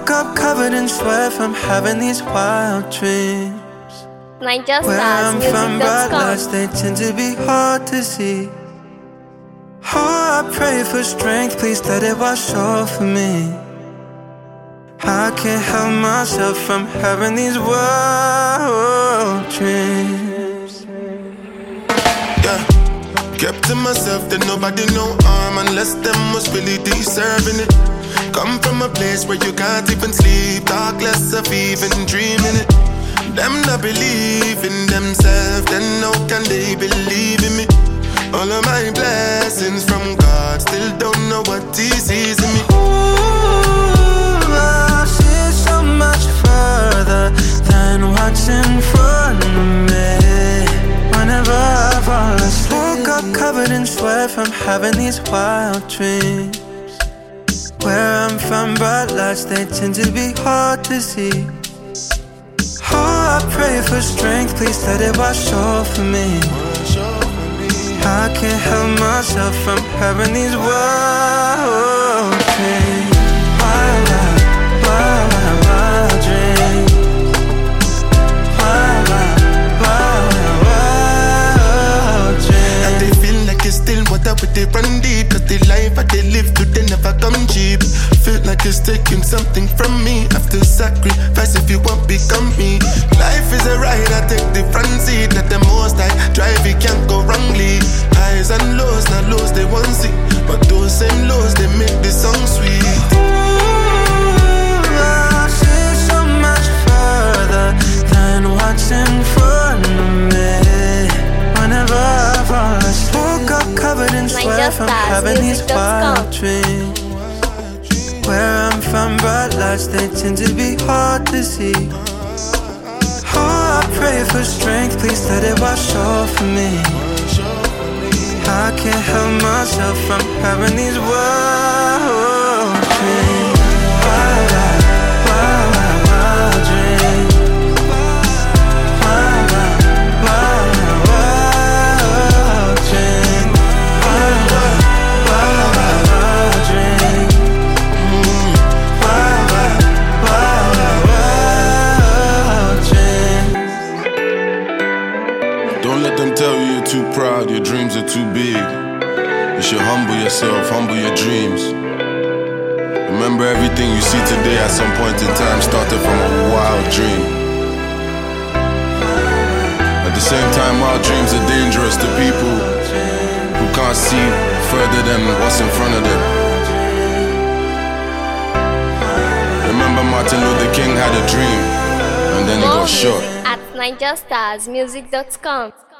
Woke up covered in sweat from having these wild dreams. Where I'm from, bright lights, they tend to be hard to see. Oh, I pray for strength, please let it wash over me. I can't help myself from having these wild dreams. Yeah, kept to myself that nobody know harm unless them was really deserving it. Come from a place where you can't even sleep, talk less of even dreaming it. Them not believe in themselves, then how can they believe in me? All of my blessings from God, still don't know what He sees in me. Ooh, I see so much further than what's in front of me. Whenever I fall asleep, woke up covered in sweat from having these wild dreams. Where I'm from, bright lights, they tend to be hard to see. Oh, I pray for strength, please let it wash over me. I can't help myself from having these wild dreams. Wild, wild, wild, wild dreams. Wild, wild, wild, wild dreams. And they feel like it's still water with they run deep, cause the life that they live through, they never come cheap. Feel like it's taking something from me. After sacrifice, if you want, become me. Life is a ride, I take the front seat. Let the most I drive, it can't go wrongly. Highs and lows, not lows they won't see, but those same lows, they make the song sweet. Ooh, I see so much further than what's in front of me. Whenever I fall asleep, woke up covered in sweat from having these wild dreams. Where I'm from, bright lights, they tend to be hard to see. Oh, I pray for strength, please let it wash over me. I can't help myself from having these wild dreams. Wild, wild, wild, wild dreams. Wild, wild, wild, wild dreams. Wild, wild, wild, wild dreams. Wild, wild, wild, wild dreams. Don't let them tell you you're too proud, your dreams are too big. You should humble yourself, humble your dreams. Remember, everything you see today at some point in time started from a wild dream. At the same time, wild dreams are dangerous to people who can't see further than what's in front of them. Remember, Martin Luther King had a dream, and then he got shot. At NigerStarsMusic.com